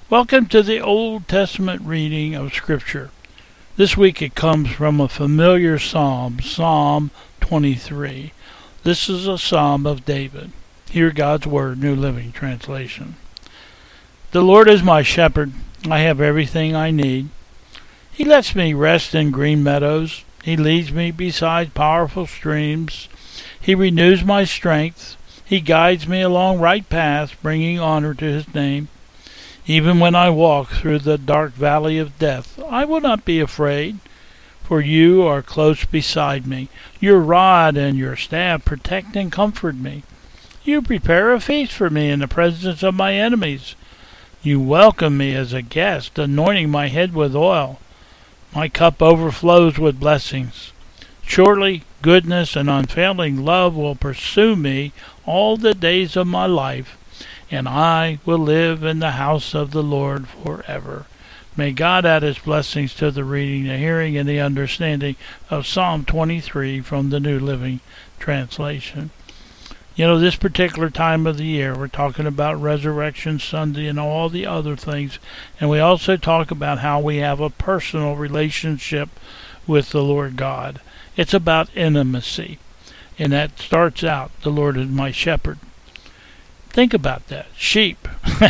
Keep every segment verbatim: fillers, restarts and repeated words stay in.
Welcome to the Old Testament reading of Scripture. This week it comes from a familiar psalm, Psalm twenty-three. This is a psalm of David. Hear God's Word, New Living Translation. The Lord is my shepherd. I have everything I need. He lets me rest in green meadows. He leads me beside powerful streams. He renews my strength. He guides me along right paths, bringing honor to his name. Even when I walk through the dark valley of death, I will not be afraid, for you are close beside me. Your rod and your staff protect and comfort me. You prepare a feast for me in the presence of my enemies. You welcome me as a guest, anointing my head with oil. My cup overflows with blessings. Surely goodness and unfailing love will pursue me all the days of my life, and I will live in the house of the Lord forever. May God add his blessings to the reading, the hearing, and the understanding of Psalm twenty-three from the New Living Translation. You know, this particular time of the year, we're talking about Resurrection Sunday and all the other things, and we also talk about how we have a personal relationship with the Lord God. It's about intimacy, and that starts out, the Lord is my shepherd. Think about that. Sheep.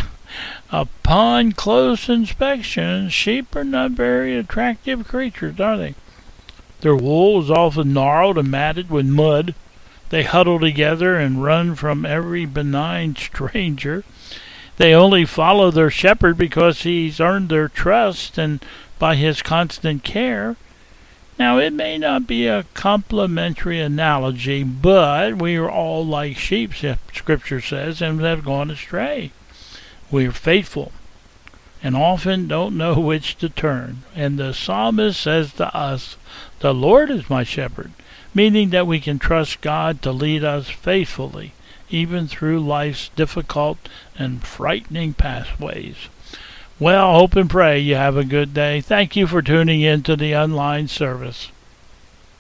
Upon close inspection, sheep are not very attractive creatures, are they? Their wool is often gnarled and matted with mud. They huddle together and run from every benign stranger. They only follow their shepherd because he's earned their trust and by his constant care. Now, it may not be a complimentary analogy, but we are all like sheep, Scripture says, and have gone astray. We are faithful and often don't know which to turn. And the psalmist says to us, the Lord is my shepherd, meaning that we can trust God to lead us faithfully, even through life's difficult and frightening pathways. Well, hope and pray you have a good day. Thank you for tuning in to the online service.